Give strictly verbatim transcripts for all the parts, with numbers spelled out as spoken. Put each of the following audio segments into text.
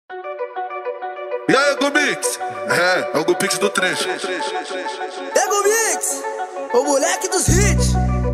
E aí, Gomix? É, é o Gomix do trecho. É Gomix, o moleque dos hits.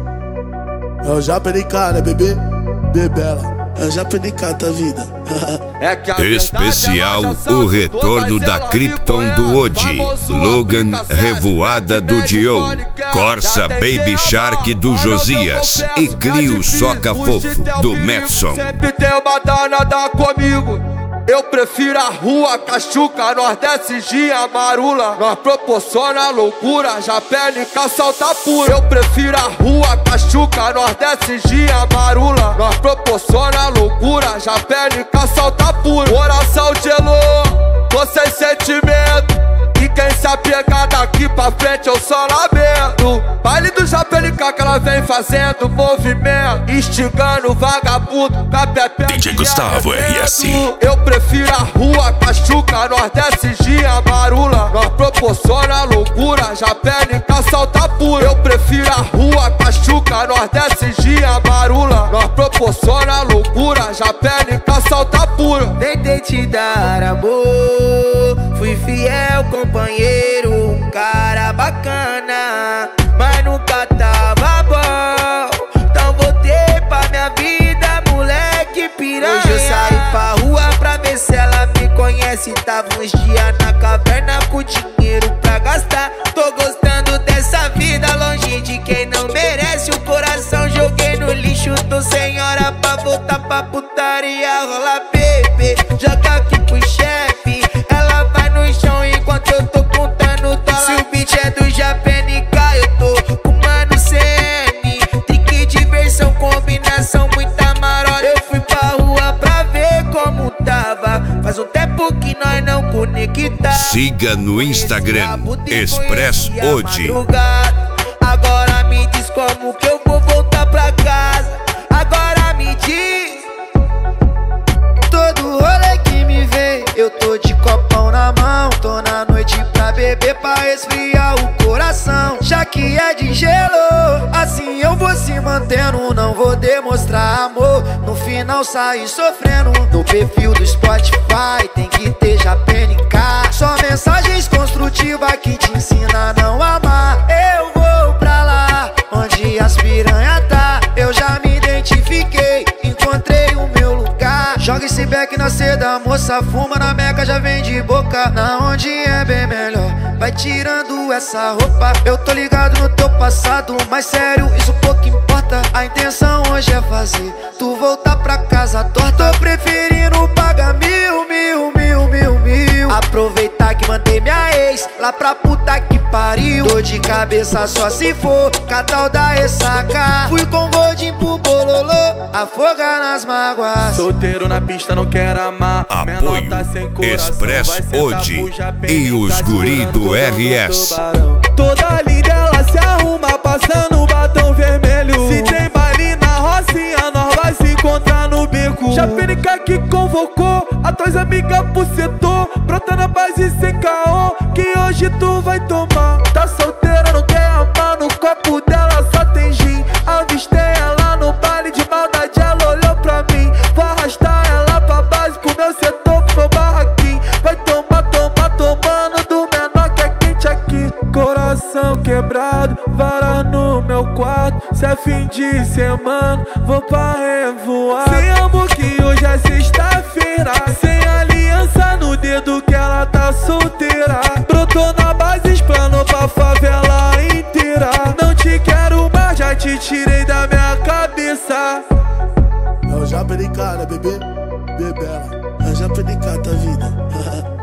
É o Japa de cara, bebê, bebela. É o Japa de cara, tá vida. É que especial o retorno da Krypton do Odi, Logan Revoada do Dio, Corsa Baby Shark do Josias e Crio Soca Fofo do Madson. Sempre tem uma danada comigo. Eu prefiro a rua, Cachuca, nós desce dia marula. Nós proporciona loucura, já pele salta pura. Eu prefiro a rua, Cachuca, nós desce dia marula. Nós proporciona loucura, já pele salta pura. Coração gelou, tô sem sentimento. E quem se apegar daqui pra frente eu só lamento. Baile do Japelica que ela vem fazendo movimento, instigando vagabundo com a pepe. D J Gustavo R S. Eu prefiro a rua, Cachuca, nós desce dia marula. Nós proporciona loucura, Japelica salta pura. Eu prefiro a rua, Cachuca, nós desce dia marula. Nós proporciona loucura, Japelica salta pura. Tentei te dar amor, fui fiel companheiro, um cara bacana, mas nunca tava bom. Então voltei pra minha vida, moleque piranha. Hoje eu saí pra rua pra ver se ela me conhece. Tava uns dias na caverna com dinheiro pra gastar. Tô gostando dessa vida, longe de quem não merece. O coração joguei no lixo, tô sem hora pra voltar pra putaria. Rola bebê, joga aqui pro chefe. Ela vai no chão enquanto eu tô contando dólar. Se o beat é do Japenica, eu tô com mano C N. Trick, diversão, combinação, muita marola. Eu fui pra rua pra ver como tava. Faz um tempo que nós não conectamos. Siga no Instagram, Express Odi. Agora me diz como que eu vou voltar pra casa. Agora me diz. Todo rolê que me vê, eu tô de copão na mão. Tô na noite pra beber, pra esfriar o coração. Já que é de gelo, assim eu vou se mantendo. Não vou demonstrar amor, no final sair sofrendo. No perfil do Spotify tem que ter Japenica. Só mensagens construtivas que te ensina a não amar. Eu vou pra lá, onde as piranha tá. Eu já me identifiquei, encontrei o meu lugar. Joga esse beck na seda, moça, fuma na meca, já vem de boca. Na onde é bem melhor, vai tirando essa roupa. Eu tô ligado no teu passado, mas sério, isso pouco importa. A intenção hoje é fazer tu voltar pra casa torta. Tô preferindo pagar mil, mil, mil, mil, mil. Aproveitar que mandei minha ex lá pra puta que pariu. Tô de cabeça só se for catal da ressaca. Fui com godinho pro bololô, afogar nas mágoas. Solteiro na pista, não quero amar. Apoio Express Odi e os guri do R S. Toda linda ela se arruma, passando batom vermelho. Se tem baile na Rocinha, nós vai se encontrar no beco. Japenica que convocou a tuas amigas pro setor. Brota na base sem caô, que hoje tu vai tomar. Tá solteira, não quer amar, no copo dela só tem gin. Avistei ela no baile de maldade, ela olhou pra mim. Vou arrastar ela pra base pro meu setor, pro meu barraquinho. Vai tomar, tomar, tomando do menor que é quente aqui. Coração quebrado, vara no meu quarto. Se é fim de semana, vou pra revoar. Sem amor que hoje é sexta-feira. Sem aliança no dedo que ela tá solteira. Brotou na base, explanou pra favela inteira. Não te quero mais, já te tirei da minha cabeça. É o Japa de cara, bebê, bebela. É o Japa de cara, tá vida.